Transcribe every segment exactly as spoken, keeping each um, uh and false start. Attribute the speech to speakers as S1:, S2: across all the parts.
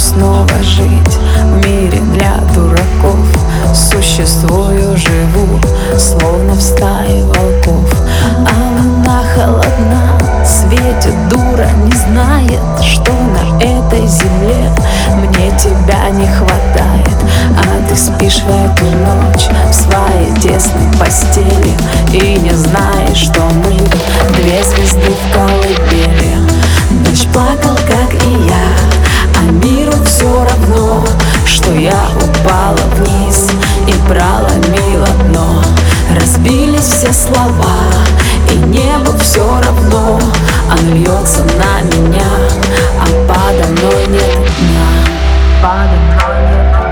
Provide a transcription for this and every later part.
S1: снова жить в мире для дураков. Существую, живу, словно в стае волков. А луна холодна, светит, дура не знает, что на этой земле мне тебя не хватает. А ты спишь в эту ночь в своей тесной постели и не знаешь, что мы две звезды в колыбели. Дождь плакал, как и я, а миру все равно, что я упала вниз и проломила дно. Разбились все слова, и небо все равно, оно льется на меня, а подо мной нет дня. Подо мной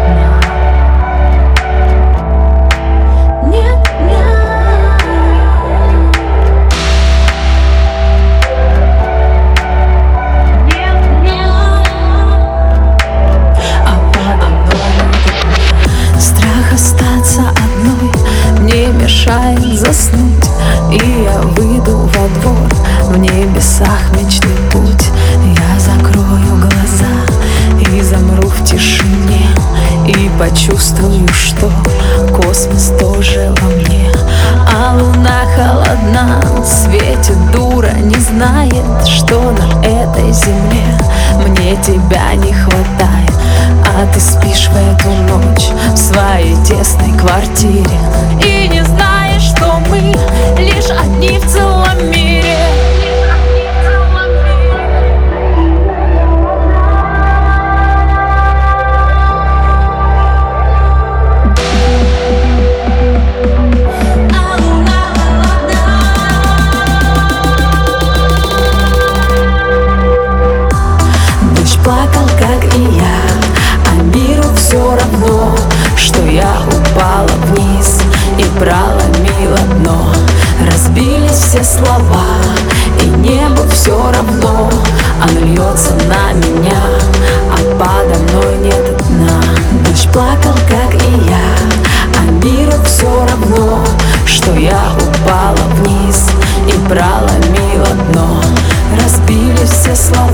S1: нет дня. Нет дня. Нет дня. А подо мной нет дня. Страх остаться одной мне мешает заснуть, и я выйду во двор, в небесах мечты путь. Я закрою глаза и замру в тишине, и почувствую, что космос тоже во мне. А луна холодна, светит, дура не знает, что на этой земле мне тебя не хватает. А ты спишь в эту ночь в своей тесной квартире и не знаешь, что мы лишь одни в целом мире. Плакал, как и я, а миру все равно, что я упала вниз и проломила дно. Разбились все слова, и небо все равно, оно льется на меня, а подо мной нет дна. Дождь плакал, как и я, а миру все равно, что я упала вниз и проломила дно. Разбились все слова,